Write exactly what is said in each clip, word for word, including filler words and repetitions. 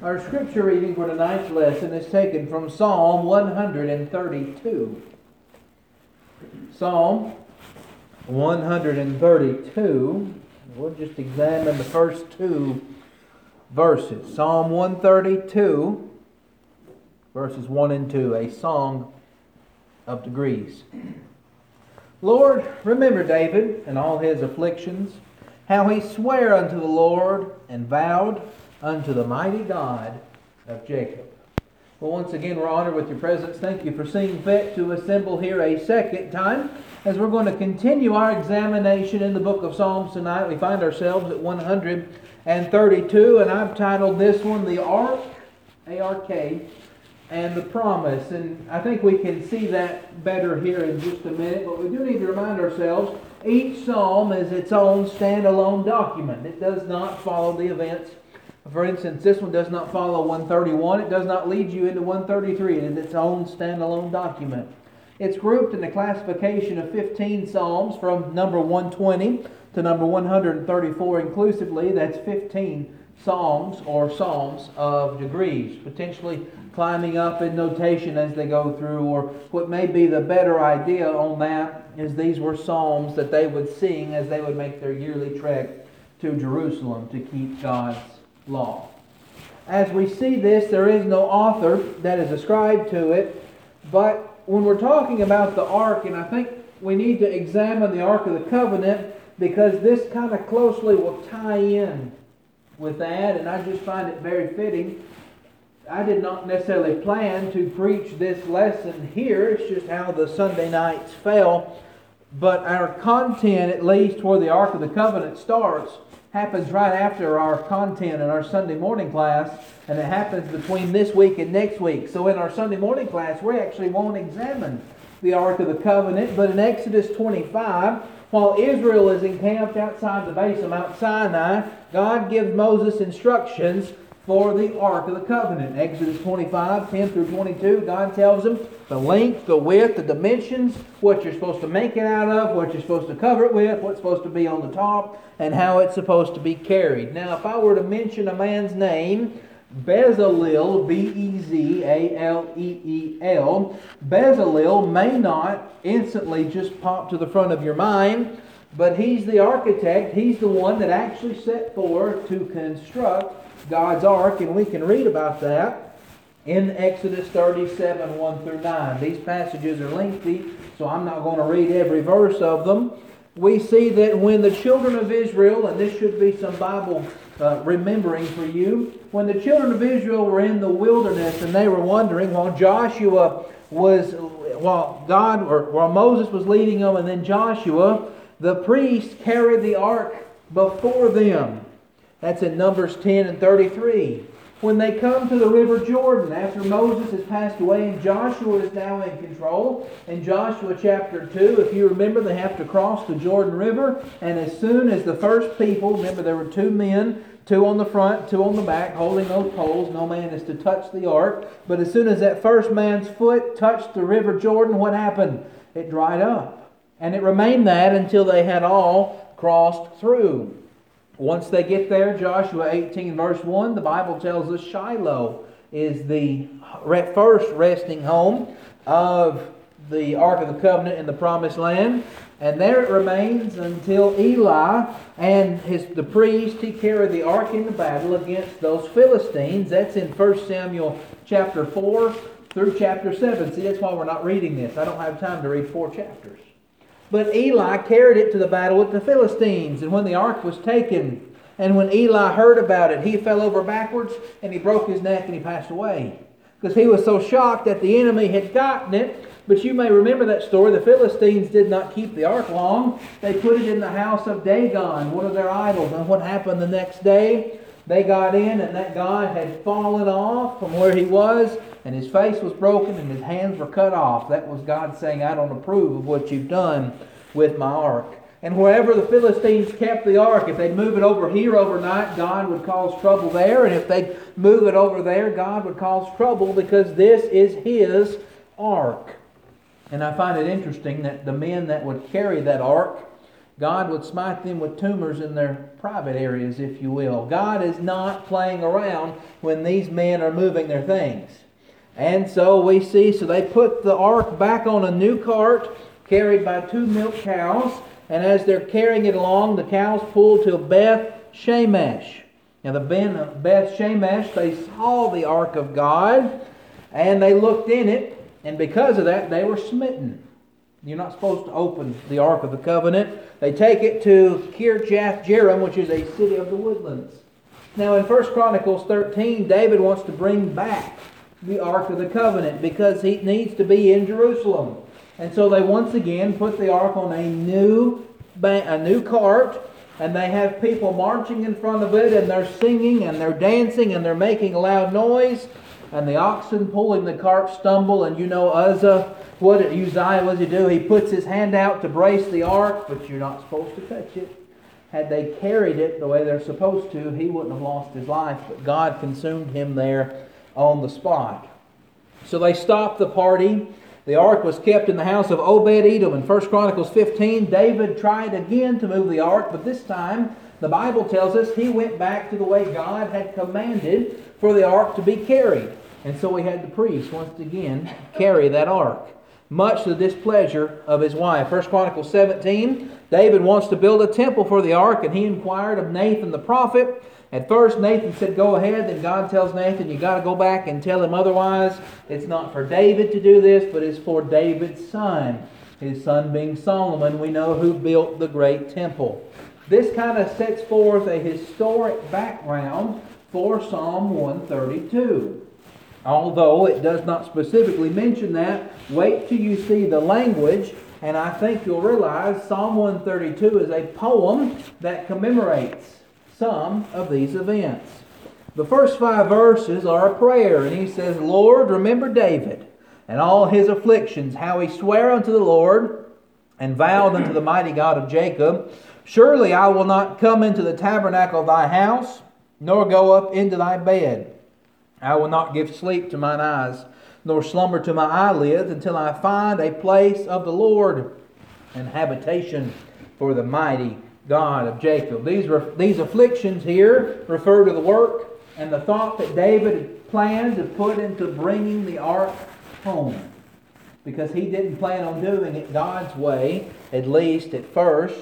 Our scripture reading for tonight's lesson is taken from Psalm one hundred thirty-two. Psalm one hundred thirty-two. We'll just examine the first two verses. Psalm one thirty-two, verses one and two, a song of degrees. Lord, remember David and all his afflictions, how he sware unto the Lord and vowed unto the mighty God of Jacob. Well, once again, we're honored with your presence. Thank you for seeing fit to assemble here a second time as we're going to continue our examination in the book of Psalms tonight. We find ourselves at one hundred thirty-two, and I've titled this one, The Ark, A R K, and the Promise. And I think we can see that better here in just a minute, but we do need to remind ourselves each psalm is its own standalone document. It does not follow the events. For instance, this one does not follow one thirty-one. It does not lead you into one thirty-three. It is its own standalone document. It's grouped in a classification of fifteen psalms from number one twenty to number one hundred thirty-four inclusively. That's fifteen psalms or psalms of degrees, potentially climbing up in notation as they go through, or what may be the better idea on that is these were psalms that they would sing as they would make their yearly trek to Jerusalem to keep God's law. As we see this, there is no author that is ascribed to it, but when we're talking about the Ark, and I think we need to examine the Ark of the Covenant because this kind of closely will tie in with that, and I just find it very fitting. I did not necessarily plan to preach this lesson here. It's just how the Sunday nights fell. But our content, at least where the Ark of the Covenant starts, happens right after our content in our Sunday morning class, and it happens between this week and next week. So in our Sunday morning class, we actually won't examine the Ark of the Covenant, but in Exodus twenty-five, while Israel is encamped outside the base of Mount Sinai, God gives Moses instructions for the Ark of the Covenant. Exodus twenty-five, ten through twenty-two, God tells him the length, the width, the dimensions, what you're supposed to make it out of, what you're supposed to cover it with, what's supposed to be on the top, and how it's supposed to be carried. Now, if I were to mention a man's name, Bezalel, B E Z A L E E L, Bezalel may not instantly just pop to the front of your mind, but he's the architect. He's the one that actually set forth to construct God's Ark, and we can read about that in Exodus thirty-seven, one through nine. These passages are lengthy, so I'm not going to read every verse of them. We see that when the children of Israel, and this should be some Bible uh, remembering for you, when the children of Israel were in the wilderness and they were wandering while Joshua was, while God, or while Moses was leading them, and then Joshua, the priest carried the ark before them. That's in Numbers ten and thirty-three. When they come to the river Jordan, after Moses has passed away and Joshua is now in control, in Joshua chapter two, if you remember, they have to cross the Jordan River, and as soon as the first people, remember there were two men, two on the front, two on the back, holding those poles, no man is to touch the ark, but as soon as that first man's foot touched the river Jordan, what happened? It dried up. And it remained that until they had all crossed through. Once they get there, Joshua eighteen verse one, the Bible tells us Shiloh is the first resting home of the Ark of the Covenant in the Promised Land. And there it remains until Eli and his the priest, he carried the ark into battle against those Philistines. That's in First Samuel chapter four through chapter seven. See, that's why we're not reading this. I don't have time to read four chapters. But Eli carried it to the battle with the Philistines. And when the ark was taken, and when Eli heard about it, he fell over backwards and he broke his neck and he passed away. Because he was so shocked that the enemy had gotten it. But you may remember that story. The Philistines did not keep the ark long. They put it in the house of Dagon, one of their idols. And what happened the next day? They got in, and that God had fallen off from where he was, and his face was broken, and his hands were cut off. That was God saying, I don't approve of what you've done with my ark. And wherever the Philistines kept the ark, if they'd move it over here overnight, God would cause trouble there. And if they'd move it over there, God would cause trouble because this is his ark. And I find it interesting that the men that would carry that ark God would smite them with tumors in their private areas, if you will. God is not playing around when these men are moving their things. And so we see, so they put the ark back on a new cart carried by two milk cows. And as they're carrying it along, the cows pull to Beth Shemesh. Now the Beth Shemesh, they saw the ark of God and they looked in it. And because of that, they were smitten. You're not supposed to open the Ark of the Covenant. They take it to Kirjath Jearim, which is a city of the woodlands. Now in First Chronicles thirteen, David wants to bring back the Ark of the Covenant because he needs to be in Jerusalem. And so they once again put the Ark on a new, a new cart, and they have people marching in front of it, and they're singing, and they're dancing, and they're making a loud noise, and the oxen pulling the cart stumble, and you know Uzzah, what did Uzziah, what does he do? He puts his hand out to brace the ark, but you're not supposed to touch it. Had they carried it the way they're supposed to, he wouldn't have lost his life, but God consumed him there on the spot. So they stopped the party. The ark was kept in the house of Obed-Edom. In First Chronicles fifteen, David tried again to move the ark, but this time the Bible tells us he went back to the way God had commanded for the ark to be carried. And so we had the priest once again carry that ark, much to the displeasure of his wife. First Chronicles seventeen, David wants to build a temple for the ark, and he inquired of Nathan the prophet. At first Nathan said, go ahead. Then God tells Nathan, you got to go back and tell him otherwise. It's not for David to do this, but it's for David's son. His son being Solomon, we know, who built the great temple. This kind of sets forth a historic background for Psalm one thirty-two. Although it does not specifically mention that, wait till you see the language, and I think you'll realize Psalm one thirty-two is a poem that commemorates some of these events. The first five verses are a prayer, and he says, Lord, remember David and all his afflictions, how he sware unto the Lord and vowed unto the mighty God of Jacob, surely I will not come into the tabernacle of thy house, nor go up into thy bed. I will not give sleep to mine eyes, nor slumber to my eyelids, until I find a place of the Lord, and habitation for the mighty God of Jacob. These, these afflictions here refer to the work and the thought that David planned to put into bringing the ark home. Because he didn't plan on doing it God's way, at least at first.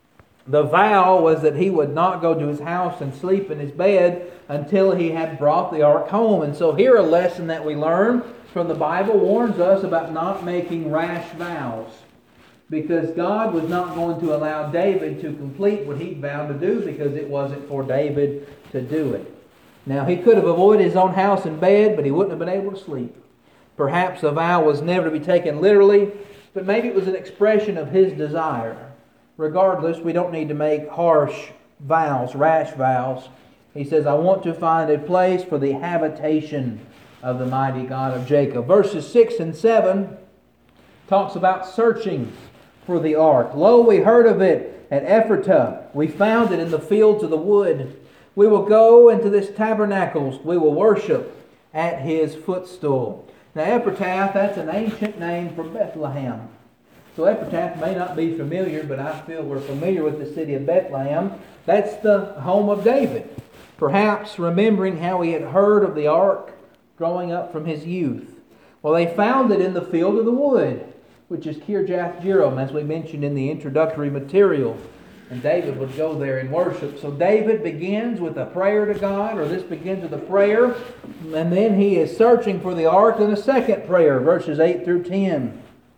The vow was that he would not go to his house and sleep in his bed until he had brought the ark home. And so here a lesson that we learn from the Bible warns us about not making rash vows. Because God was not going to allow David to complete what he vowed to do because it wasn't for David to do it. Now he could have avoided his own house and bed, but he wouldn't have been able to sleep. Perhaps the vow was never to be taken literally, but maybe it was an expression of his desire. Regardless, we don't need to make harsh vows, rash vows. He says, I want to find a place for the habitation of the mighty God of Jacob. Verses six and seven talks about searching for the ark. Lo, we heard of it at Ephratah. We found it in the fields of the wood. We will go into this tabernacles. We will worship at his footstool. Now Ephratah, that's an ancient name for Bethlehem. So Ephratah may not be familiar, but I feel we're familiar with the city of Bethlehem. That's the home of David. Perhaps remembering how he had heard of the ark growing up from his youth. Well, they found it in the field of the wood, which is Kirjath Jearim, as we mentioned in the introductory material. And David would go there and worship. So David begins with a prayer to God, or this begins with a prayer, and then he is searching for the ark in a second prayer, verses eight through ten.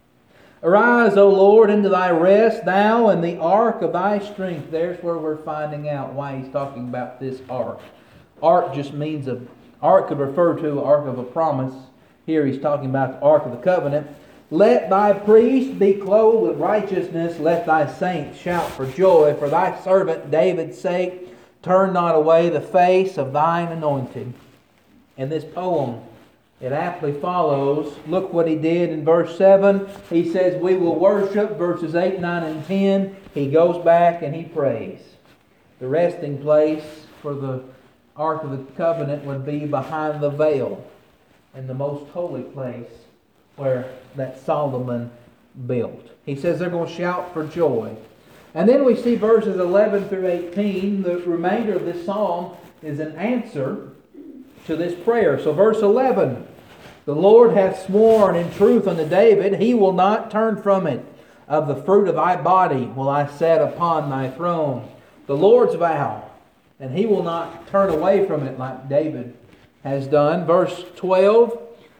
Arise, O Lord, into thy rest, thou and the ark of thy strength. There's where we're finding out why he's talking about this ark. Ark just means a ark could refer to ark of a promise. Here he's talking about the ark of the covenant. Let thy priest be clothed with righteousness. Let thy saints shout for joy. For thy servant David's sake, turn not away the face of thine anointed. In this poem, it aptly follows. Look what he did in verse seven. He says, we will worship. Verses eight, nine, and ten. He goes back and he prays. The resting place for the Ark of the Covenant would be behind the veil in the most holy place where that Solomon built. He says they're going to shout for joy. And then we see verses eleven through eighteen. The remainder of this psalm is an answer to this prayer. So verse eleven, the Lord hath sworn in truth unto David, he will not turn from it. Of the fruit of thy body will I set upon thy throne. The Lord's vow, and he will not turn away from it like David has done. Verse twelve,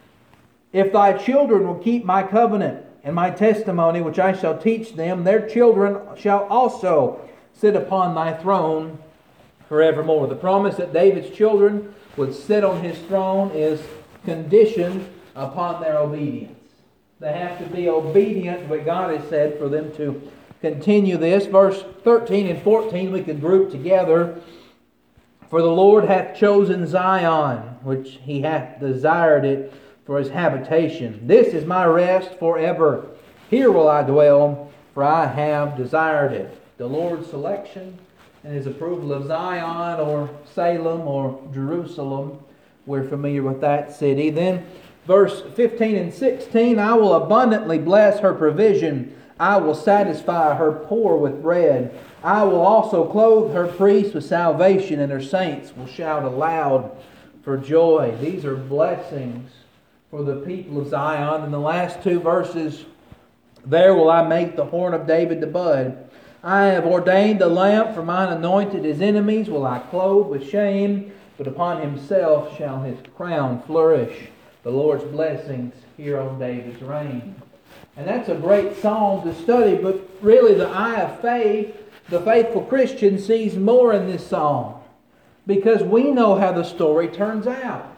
if thy children will keep my covenant and my testimony, which I shall teach them, their children shall also sit upon thy throne forevermore. The promise that David's children would sit on his throne is conditioned upon their obedience. They have to be obedient to what God has said for them to continue this. Verse thirteen and fourteen we can group together. For the Lord hath chosen Zion, which he hath desired it for his habitation. This is my rest forever. Here will I dwell, for I have desired it. The Lord's selection and his approval of Zion or Salem or Jerusalem. We're familiar with that city. Then verse fifteen and sixteen, I will abundantly bless her provision. I will satisfy her poor with bread. I will also clothe her priests with salvation, and her saints will shout aloud for joy. These are blessings for the people of Zion. In the last two verses, there will I make the horn of David to bud. I have ordained a lamp for mine anointed. His enemies will I clothe with shame, but upon himself shall his crown flourish. The Lord's blessings here on David's reign. And that's a great psalm to study, but really the eye of faith, the faithful Christian sees more in this psalm, because we know how the story turns out.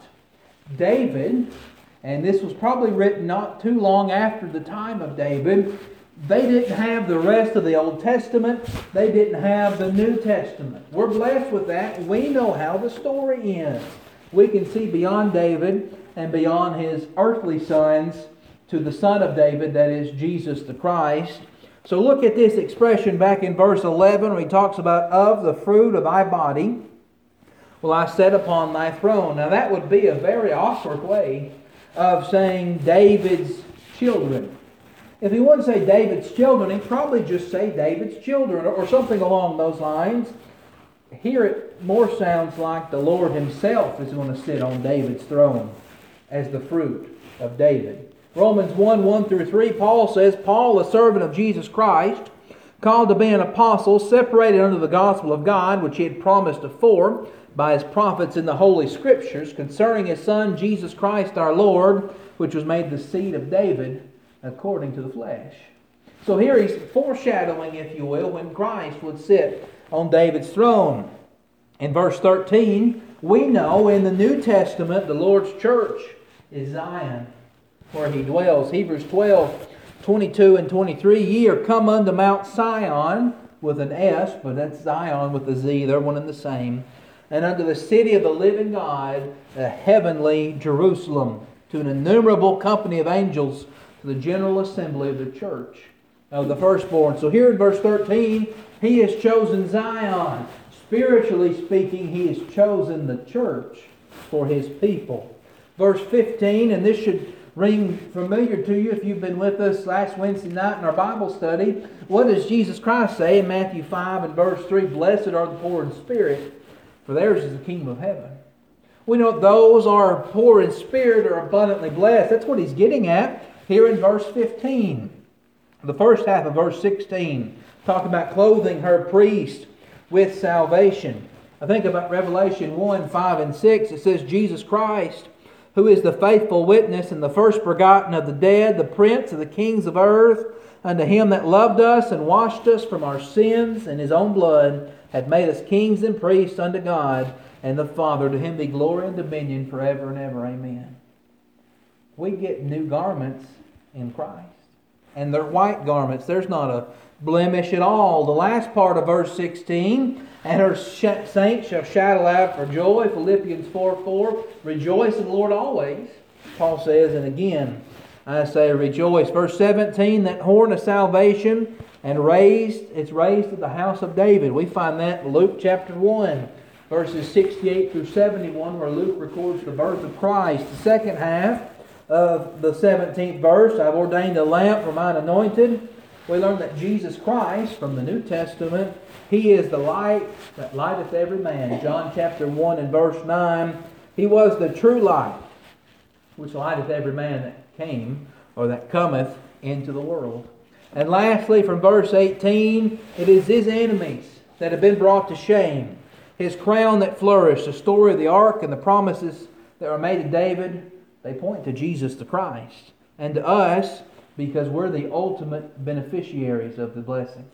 David, and this was probably written not too long after the time of David, they didn't have the rest of the Old Testament. They didn't have the New Testament. We're blessed with that. We know how the story ends. We can see beyond David and beyond his earthly sons to the Son of David, that is Jesus the Christ. So look at this expression back in verse eleven when he talks about, of the fruit of thy body will I set upon thy throne. Now that would be a very awkward way of saying David's children. If he wouldn't say David's children, he'd probably just say David's children or something along those lines. Here it more sounds like the Lord himself is going to sit on David's throne as the fruit of David. Romans one, one through three, Paul says, Paul, a servant of Jesus Christ, called to be an apostle, separated unto the gospel of God, which he had promised afore by his prophets in the Holy Scriptures, concerning his Son, Jesus Christ our Lord, which was made the seed of David according to the flesh. So here he's foreshadowing, if you will, when Christ would sit on David's throne. In verse thirteen, we know in the New Testament the Lord's church is Zion, where he dwells. Hebrews twelve, twenty-two and twenty-three, ye are come unto Mount Sion, with an S, but that's Zion with a Z, they're one and the same, and unto the city of the living God, a heavenly Jerusalem, to an innumerable company of angels, to the general assembly of the church of the firstborn. So here in verse thirteen, he has chosen Zion. Spiritually speaking, he has chosen the church for his people. Verse fifteen, and this should ring familiar to you if you've been with us last Wednesday night in our Bible study. What does Jesus Christ say in Matthew five and verse three? Blessed are the poor in spirit, for theirs is the kingdom of heaven. We know those are poor in spirit are abundantly blessed. That's what he's getting at here in verse fifteen. The first half of verse sixteen, talk about clothing her priest with salvation. I think about Revelation one, five and six. It says, Jesus Christ, who is the faithful witness and the first begotten of the dead, the prince of the kings of earth, unto him that loved us and washed us from our sins in his own blood, hath made us kings and priests unto God and the Father. To him be glory and dominion forever and ever. Amen. We get new garments in Christ. And they're white garments. There's not a blemish at all. The last part of verse sixteen, and her saints shall shout aloud for joy. Philippians four, four. Rejoice in the Lord always, Paul says, and again I say rejoice. Verse seventeen, that horn of salvation, and raised, it's raised to the house of David. We find that in Luke chapter one, verses sixty-eight through seventy-one, where Luke records the birth of Christ. The second half of the seventeenth verse, I've ordained a lamp for mine anointed. we learn that Jesus Christ, from the New Testament, He is the light that lighteth every man. John chapter one and verse nine, He was the true light, which lighteth every man that came, or that cometh into the world. And lastly, from verse eighteen, it is His enemies that have been brought to shame. His crown that flourished, the story of the ark and the promises that were made to David, they point to Jesus the Christ. And to us, because we're the ultimate beneficiaries of the blessings.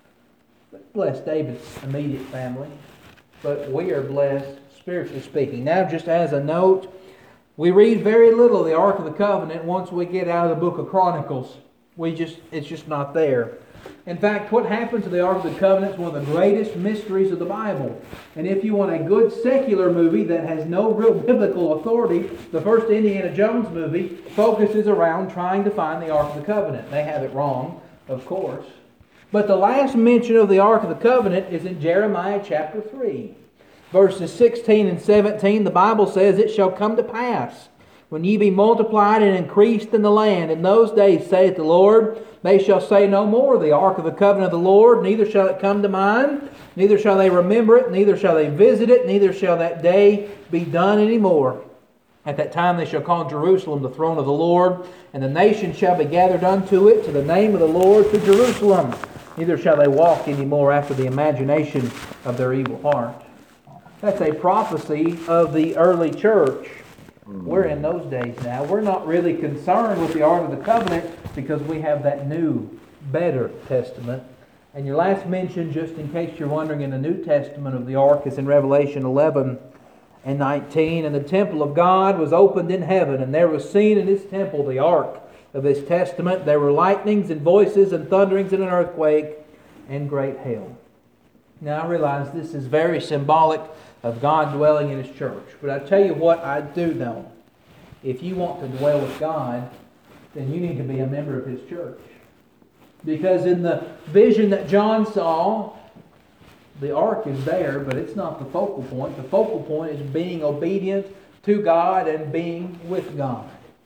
Bless David's immediate family, but we are blessed spiritually speaking. Now, just as a note, we read very little of the Ark of the Covenant once we get out of the book of Chronicles. We just It's just not there. In fact, what happened to the Ark of the Covenant is one of the greatest mysteries of the Bible. And if you want a good secular movie that has no real biblical authority, the first Indiana Jones movie focuses around trying to find the Ark of the Covenant. They have it wrong, of course. But the last mention of the Ark of the Covenant is in Jeremiah chapter three. Verses sixteen and seventeen, the Bible says, "It shall come to pass, when ye be multiplied and increased in the land, in those days, saith the Lord, they shall say no more, the ark of the covenant of the Lord, neither shall it come to mind, neither shall they remember it, neither shall they visit it, neither shall that day be done any more. At that time they shall call Jerusalem the throne of the Lord, and the nations shall be gathered unto it, to the name of the Lord, to Jerusalem. Neither shall they walk any more after the imagination of their evil heart." That's a prophecy of the early church. We're in those days now. We're not really concerned with the Ark of the Covenant because we have that new, better Testament. And your last mention, just in case you're wondering, in the New Testament of the Ark is in Revelation eleven and nineteen. "And the temple of God was opened in heaven, and there was seen in His temple the Ark of His testament. There were lightnings and voices and thunderings and an earthquake and great hail." Now I realize this is very symbolic of God dwelling in His church. But I tell you what I do know. If you want to dwell with God, then you need to be a member of His church. Because in the vision that John saw, the ark is there, but it's not the focal point. The focal point is being obedient to God and being with God.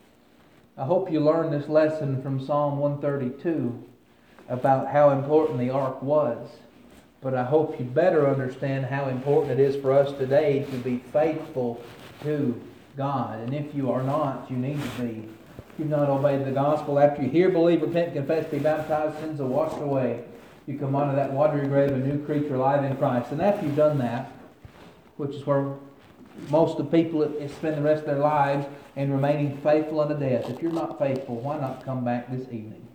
I hope you learned this lesson from Psalm one thirty-two about how important the ark was. But I hope you better understand how important it is for us today to be faithful to God. And if you are not, you need to be. If you've not obeyed the gospel, after you hear, believe, repent, confess, be baptized, sins are washed away, you come out of that watery grave a new creature alive in Christ. And after you've done that, which is where most of the people spend the rest of their lives, and remaining faithful unto death. If you're not faithful, why not come back this evening?